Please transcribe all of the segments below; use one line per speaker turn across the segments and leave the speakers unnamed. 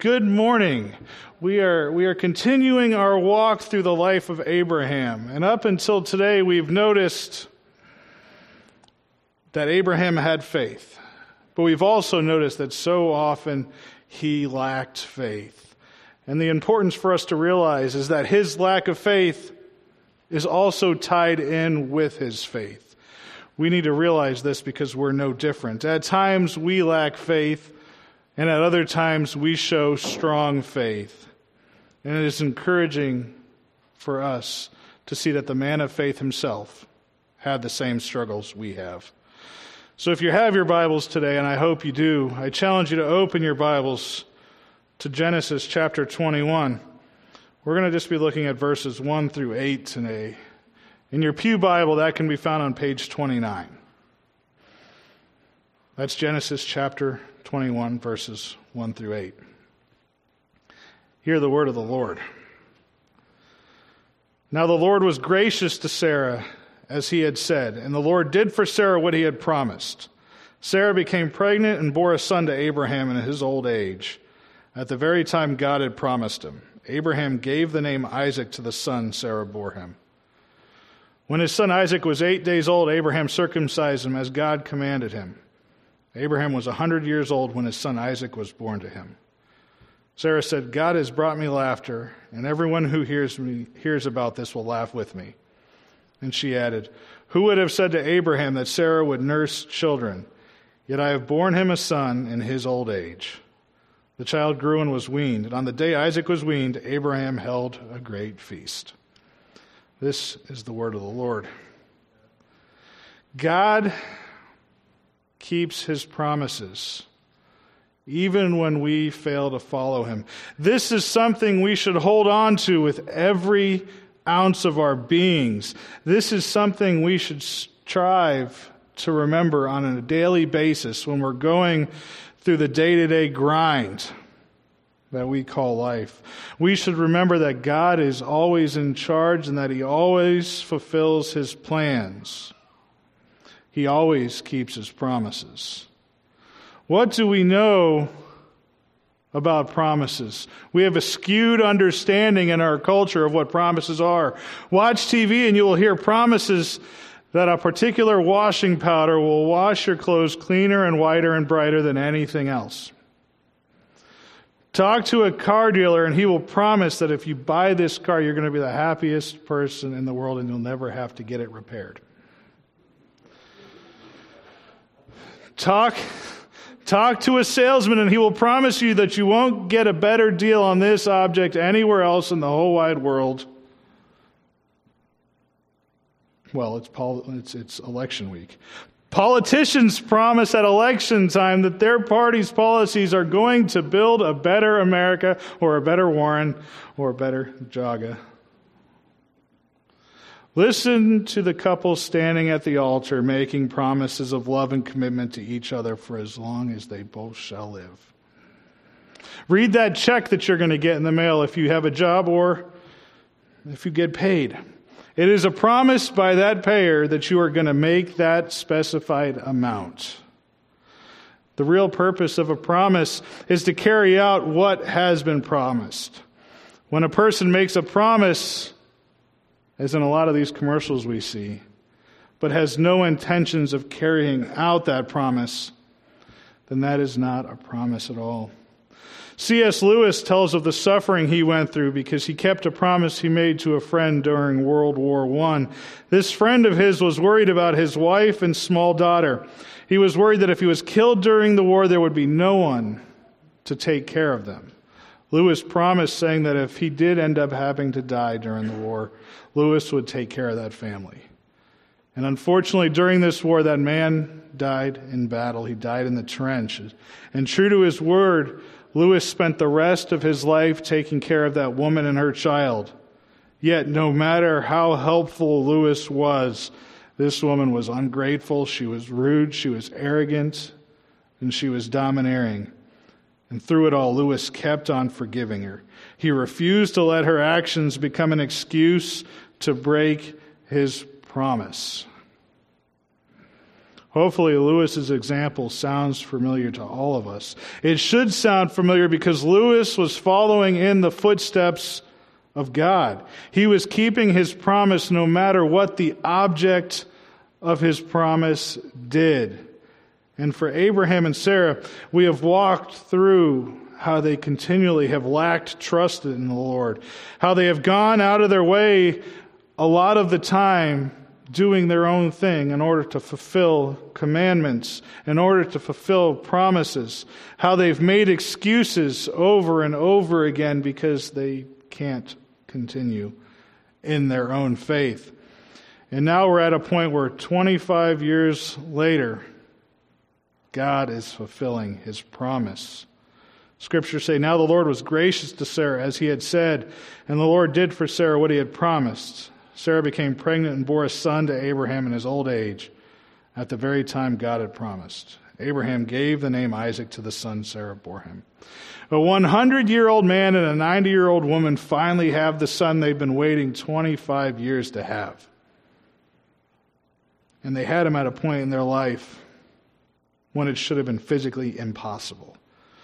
Good morning. We are continuing our walk through the life of Abraham. And up until today, we've noticed that Abraham had faith. But we've also noticed that so often he lacked faith. And the importance for us to realize is that his lack of faith is also tied in with his faith. We need to realize this because we're no different. At times we lack faith, and at other times we show strong faith. And it is encouraging for us to see that the man of faith himself had the same struggles we have. So if you have your Bibles today, and I hope you do, I challenge you to open your Bibles to Genesis chapter 21. We're going to just be looking at verses 1 through 8 today. In your pew Bible, that can be found on page 29. That's Genesis chapter 21, verses 1 through 8. Hear the word of the Lord. Now the Lord was gracious to Sarah, as he had said, and the Lord did for Sarah what he had promised. Sarah became pregnant and bore a son to Abraham in his old age, at the very time God had promised him. Abraham gave the name Isaac to the son Sarah bore him. When his son Isaac was 8 days old, Abraham circumcised him as God commanded him. Abraham was 100 years old when his son Isaac was born to him. Sarah said, God has brought me laughter, and everyone who hears about this will laugh with me. And she added, who would have said to Abraham that Sarah would nurse children? Yet I have borne him a son in his old age. The child grew and was weaned, and on the day Isaac was weaned, Abraham held a great feast. This is the word of the Lord. God keeps his promises, even when we fail to follow him. This is something we should hold on to with every ounce of our beings. This is something we should strive to remember on a daily basis when we're going through the day-to-day grind that we call life. We should remember that God is always in charge and that he always fulfills his plans. He always keeps his promises. What do we know about promises? We have a skewed understanding in our culture of what promises are. Watch TV and you will hear promises that a particular washing powder will wash your clothes cleaner and whiter and brighter than anything else. Talk to a car dealer and he will promise that if you buy this car, you're going to be the happiest person in the world and you'll never have to get it repaired. Talk to a salesman and he will promise you that you won't get a better deal on this object anywhere else in the whole wide world. Well, it's election week. Politicians promise at election time that their party's policies are going to build a better America or a better Warren or a better Jaga. Listen to the couple standing at the altar making promises of love and commitment to each other for as long as they both shall live. Read that check that you're going to get in the mail if you have a job or if you get paid. It is a promise by that payer that you are going to make that specified amount. The real purpose of a promise is to carry out what has been promised. When a person makes a promise, as in a lot of these commercials we see, but has no intentions of carrying out that promise, then that is not a promise at all. C.S. Lewis tells of the suffering he went through because he kept a promise he made to a friend during World War I. This friend of his was worried about his wife and small daughter. He was worried that if he was killed during the war, there would be no one to take care of them. Lewis promised, saying that if he did end up having to die during the war, Lewis would take care of that family. And unfortunately, during this war, that man died in battle. He died in the trench. And true to his word, Lewis spent the rest of his life taking care of that woman and her child. Yet, no matter how helpful Lewis was, this woman was ungrateful, she was rude, she was arrogant, and she was domineering. And through it all, Lewis kept on forgiving her. He refused to let her actions become an excuse to break his promise. Hopefully Lewis's example sounds familiar to all of us. It should sound familiar because Lewis was following in the footsteps of God. He was keeping his promise no matter what the object of his promise did. And for Abraham and Sarah, we have walked through how they continually have lacked trust in the Lord, how they have gone out of their way a lot of the time doing their own thing in order to fulfill commandments, in order to fulfill promises, how they've made excuses over and over again because they can't continue in their own faith. And now we're at a point where 25 years later, God is fulfilling his promise. Scriptures say, now the Lord was gracious to Sarah as he had said, and the Lord did for Sarah what he had promised. Sarah became pregnant and bore a son to Abraham in his old age, at the very time God had promised. Abraham gave the name Isaac to the son Sarah bore him. A 100-year-old man and a 90-year-old woman finally have the son they've been waiting 25 years to have. And they had him at a point in their life when it should have been physically impossible.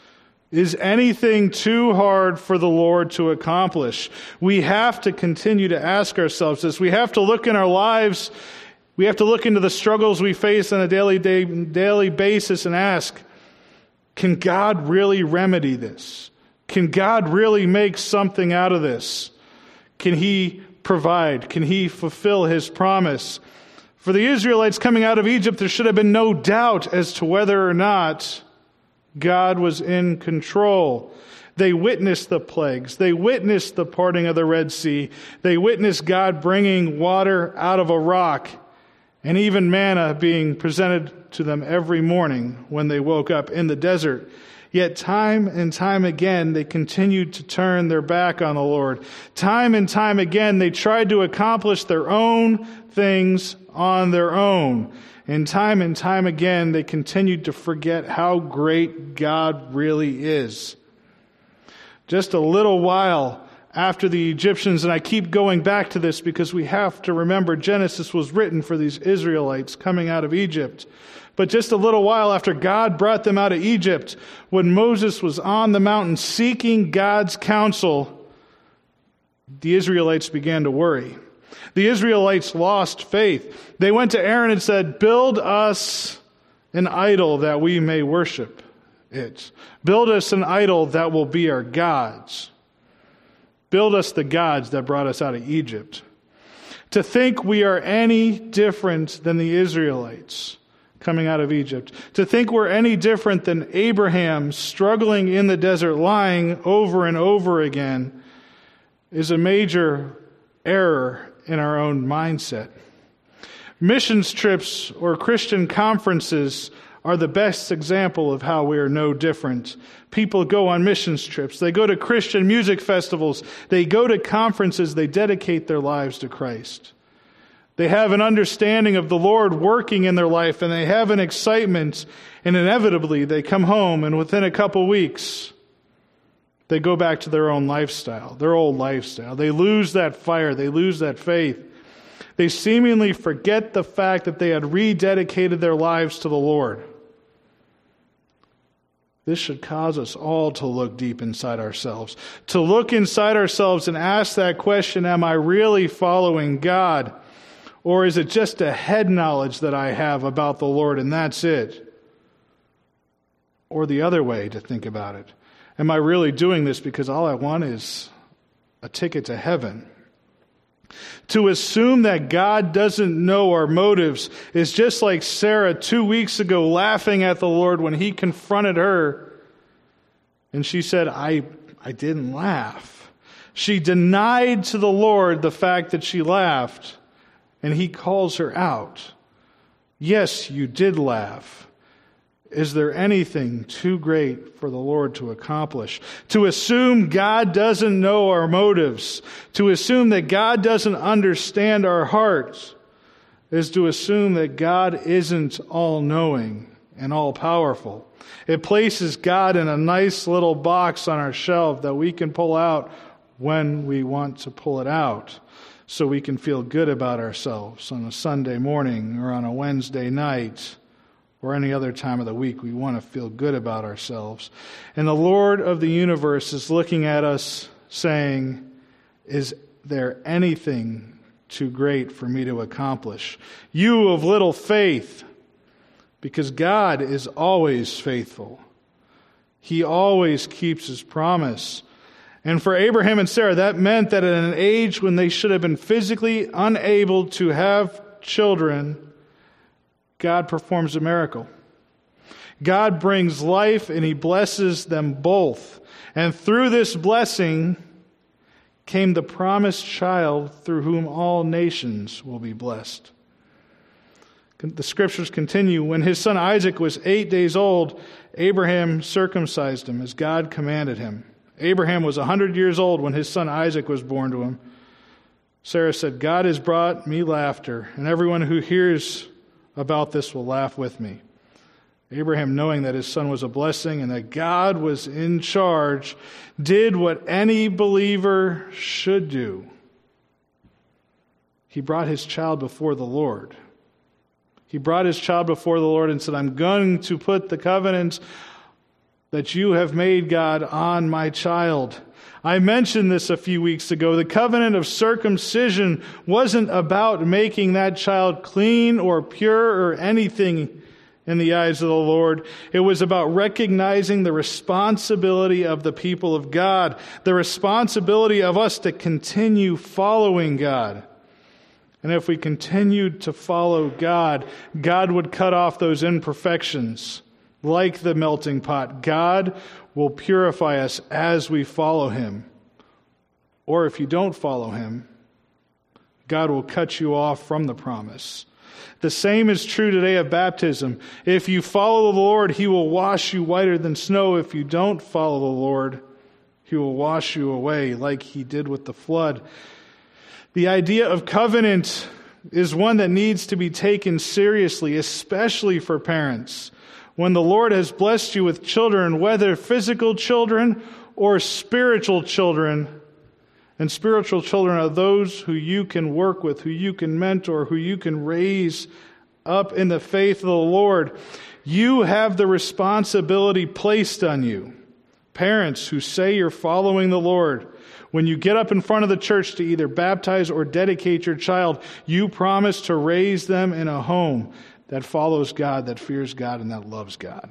Is anything too hard for the Lord to accomplish? We have to continue to ask ourselves this. We have to look in our lives. We have to look into the struggles we face on a daily basis and ask, can God really remedy this? Can God really make something out of this? Can he provide? Can he fulfill his promise? For the Israelites coming out of Egypt, there should have been no doubt as to whether or not God was in control. They witnessed the plagues. They witnessed the parting of the Red Sea. They witnessed God bringing water out of a rock, and even manna being presented to them every morning when they woke up in the desert. Yet time and time again, they continued to turn their back on the Lord. Time and time again, they tried to accomplish their own things on their own. And time again, they continued to forget how great God really is. Just a little while after the Egyptians, and I keep going back to this because we have to remember Genesis was written for these Israelites coming out of Egypt. But just a little while after God brought them out of Egypt, when Moses was on the mountain seeking God's counsel, the Israelites began to worry. The Israelites lost faith. They went to Aaron and said, build us an idol that we may worship it. Build us an idol that will be our gods. Build us the gods that brought us out of Egypt. To think we are any different than the Israelites coming out of Egypt. To think we're any different than Abraham struggling in the desert, lying over and over again, is a major error in our own mindset. Missions trips or Christian conferences are the best example of how we are no different. People go on missions trips. They go to Christian music festivals. They go to conferences. They dedicate their lives to Christ. They have an understanding of the Lord working in their life, and they have an excitement, and inevitably they come home, and within a couple weeks, they go back to their own lifestyle, their old lifestyle. They lose that fire. They lose that faith. They seemingly forget the fact that they had rededicated their lives to the Lord. This should cause us all to look deep inside ourselves, to look inside ourselves and ask that question, am I really following God? Or is it just a head knowledge that I have about the Lord and that's it? Or the other way to think about it. Am I really doing this because all I want is a ticket to heaven? To assume that God doesn't know our motives is just like Sarah 2 weeks ago laughing at the Lord when he confronted her. And she said, I didn't laugh. She denied to the Lord the fact that she laughed. And he calls her out. Yes, you did laugh. Is there anything too great for the Lord to accomplish? To assume God doesn't know our motives, to assume that God doesn't understand our hearts, is to assume that God isn't all-knowing and all-powerful. It places God in a nice little box on our shelf that we can pull out when we want to pull it out, so we can feel good about ourselves on a Sunday morning or on a Wednesday night or any other time of the week. We want to feel good about ourselves. And the Lord of the universe is looking at us saying, is there anything too great for me to accomplish? You of little faith, because God is always faithful. He always keeps His promise. And for Abraham and Sarah, that meant that at an age when they should have been physically unable to have children, God performs a miracle. God brings life and He blesses them both. And through this blessing came the promised child through whom all nations will be blessed. The scriptures continue, when his son Isaac was 8 days old, Abraham circumcised him as God commanded him. Abraham was 100 years old when his son Isaac was born to him. Sarah said, God has brought me laughter, and everyone who hears about this will laugh with me. Abraham, knowing that his son was a blessing and that God was in charge, did what any believer should do. He brought his child before the Lord. He brought his child before the Lord and said, I'm going to put the covenant that you have made, God, on my child. I mentioned this a few weeks ago. The covenant of circumcision wasn't about making that child clean or pure or anything in the eyes of the Lord. It was about recognizing the responsibility of the people of God, the responsibility of us to continue following God. And if we continued to follow God, God would cut off those imperfections. Like the melting pot, God will purify us as we follow Him. Or if you don't follow Him, God will cut you off from the promise. The same is true today of baptism. If you follow the Lord, He will wash you whiter than snow. If you don't follow the Lord, He will wash you away like He did with the flood. The idea of covenant is one that needs to be taken seriously, especially for parents. When the Lord has blessed you with children, whether physical children or spiritual children, and spiritual children are those who you can work with, who you can mentor, who you can raise up in the faith of the Lord, you have the responsibility placed on you. Parents who say you're following the Lord, when you get up in front of the church to either baptize or dedicate your child, you promise to raise them in a home that follows God, that fears God, and that loves God.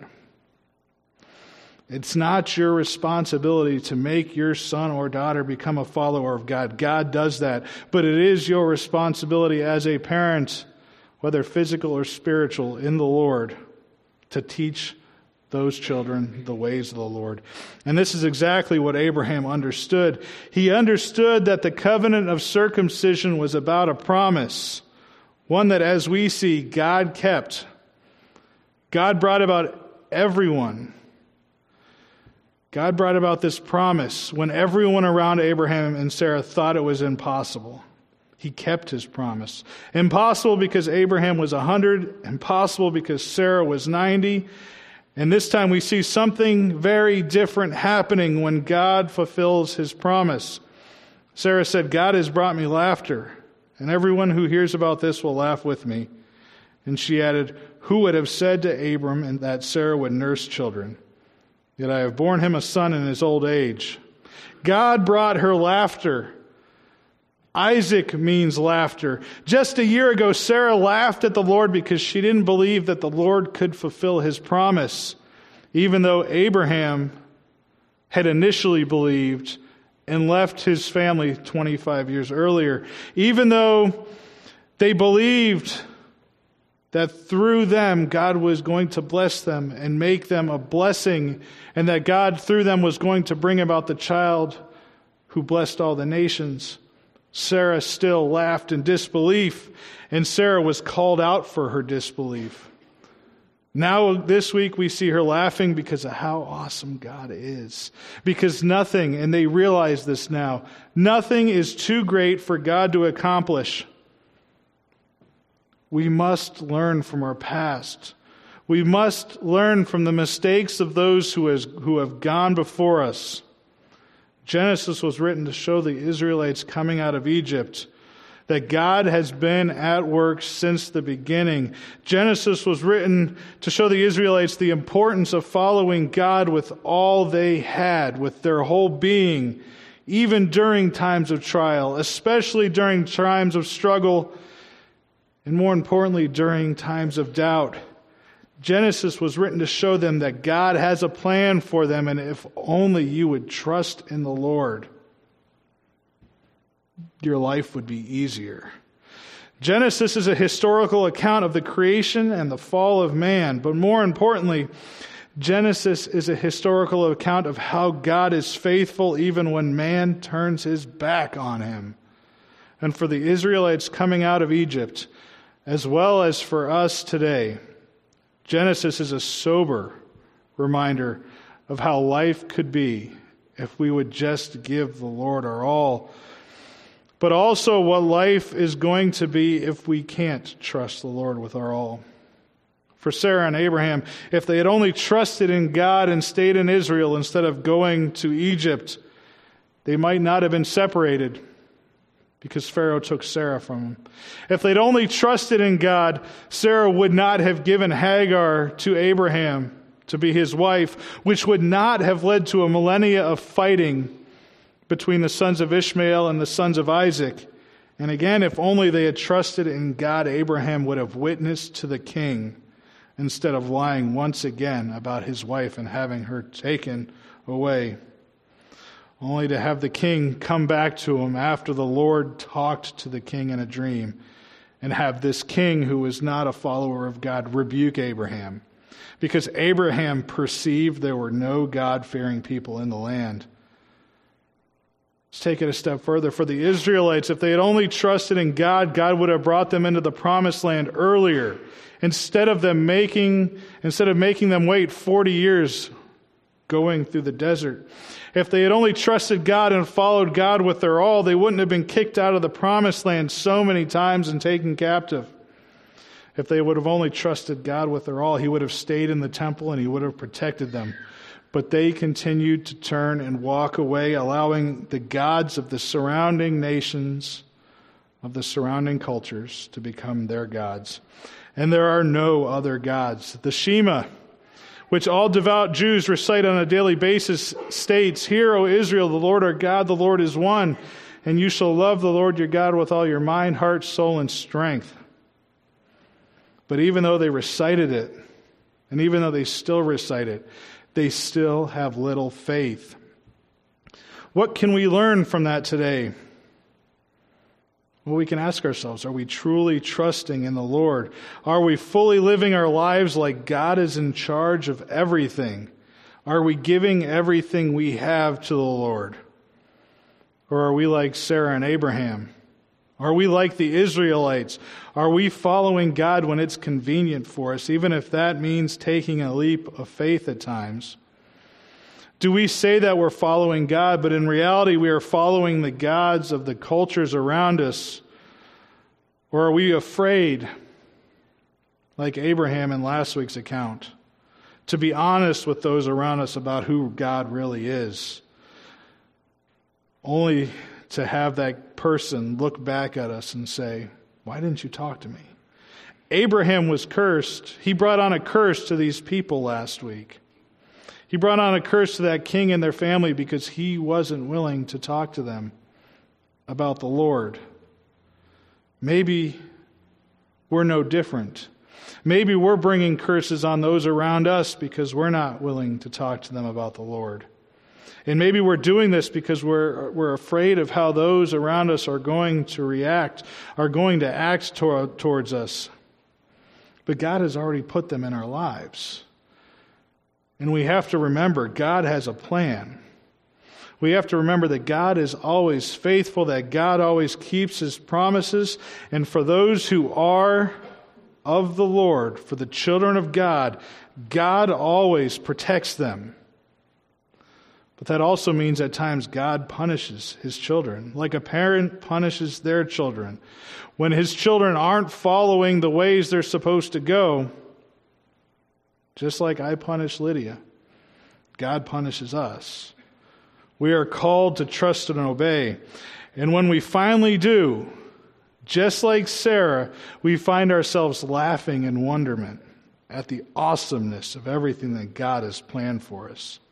It's not your responsibility to make your son or daughter become a follower of God. God does that. But it is your responsibility as a parent, whether physical or spiritual, in the Lord, to teach those children the ways of the Lord. And this is exactly what Abraham understood. He understood that the covenant of circumcision was about a promise, one that, as we see, God kept. God brought about everyone. God brought about this promise when everyone around Abraham and Sarah thought it was impossible. He kept His promise. Impossible because Abraham was 100, impossible because Sarah was 90. And this time we see something very different happening when God fulfills His promise. Sarah said, God has brought me laughter, and everyone who hears about this will laugh with me. And she added, who would have said to Abram that Sarah would nurse children? Yet I have borne him a son in his old age. God brought her laughter. Isaac means laughter. Just a year ago, Sarah laughed at the Lord because she didn't believe that the Lord could fulfill His promise, even though Abraham had initially believed and left his family 25 years earlier. Even though they believed that through them, God was going to bless them and make them a blessing, and that God through them was going to bring about the child who blessed all the nations, Sarah still laughed in disbelief, and Sarah was called out for her disbelief. Now, this week, we see her laughing because of how awesome God is. Because nothing, and they realize this now, nothing is too great for God to accomplish. We must learn from our past. We must learn from the mistakes of those who have gone before us. Genesis was written to show the Israelites coming out of Egypt, that God has been at work since the beginning. Genesis was written to show the Israelites the importance of following God with all they had, with their whole being, even during times of trial, especially during times of struggle, and more importantly, during times of doubt. Genesis was written to show them that God has a plan for them, and if only you would trust in the Lord, your life would be easier. Genesis is a historical account of the creation and the fall of man, but more importantly, Genesis is a historical account of how God is faithful even when man turns his back on him. And for the Israelites coming out of Egypt, as well as for us today, Genesis is a sober reminder of how life could be if we would just give the Lord our all, but also what life is going to be if we can't trust the Lord with our all. For Sarah and Abraham, if they had only trusted in God and stayed in Israel instead of going to Egypt, they might not have been separated because Pharaoh took Sarah from them. If they'd only trusted in God, Sarah would not have given Hagar to Abraham to be his wife, which would not have led to a millennia of fighting between the sons of Ishmael and the sons of Isaac. And again, if only they had trusted in God, Abraham would have witnessed to the king instead of lying once again about his wife and having her taken away, only to have the king come back to him after the Lord talked to the king in a dream, and have this king who was not a follower of God rebuke Abraham, because Abraham perceived there were no God-fearing people in the land. Let's take it a step further. For the Israelites, if they had only trusted in God, God would have brought them into the promised land earlier, instead of making them wait 40 years going through the desert. If they had only trusted God and followed God with their all, they wouldn't have been kicked out of the promised land so many times and taken captive. If they would have only trusted God with their all, he would have stayed in the temple and he would have protected them. But they continued to turn and walk away, allowing the gods of the surrounding nations, of the surrounding cultures, to become their gods. And there are no other gods. The Shema, which all devout Jews recite on a daily basis, states, "Hear, O Israel, the Lord our God, the Lord is one, and you shall love the Lord your God with all your mind, heart, soul, and strength." But even though they recited it, and even though they still recite it, they still have little faith. What can we learn from that today? Well, we can ask ourselves, are we truly trusting in the Lord? Are we fully living our lives like God is in charge of everything? Are we giving everything we have to the Lord? Or are we like Sarah and Abraham? Are we like the Israelites? Are we following God when it's convenient for us, even if that means taking a leap of faith at times? Do we say that we're following God, but in reality we are following the gods of the cultures around us? Or are we afraid, like Abraham in last week's account, to be honest with those around us about who God really is, only to have that person look back at us and say, "Why didn't you talk to me?" Abraham was cursed. He brought on a curse to these people last week. He brought on a curse to that king and their family because he wasn't willing to talk to them about the Lord. Maybe we're no different. Maybe we're bringing curses on those around us because we're not willing to talk to them about the Lord. And maybe we're doing this because we're afraid of how those around us are going to react, are going to act towards us. But God has already put them in our lives. And we have to remember, God has a plan. We have to remember that God is always faithful, that God always keeps His promises. And for those who are of the Lord, for the children of God, God always protects them. But that also means at times God punishes His children, like a parent punishes their children. When His children aren't following the ways they're supposed to go, just like I punish Lydia, God punishes us. We are called to trust and obey. And when we finally do, Just like Sarah, we find ourselves laughing in wonderment at the awesomeness of everything that God has planned for us.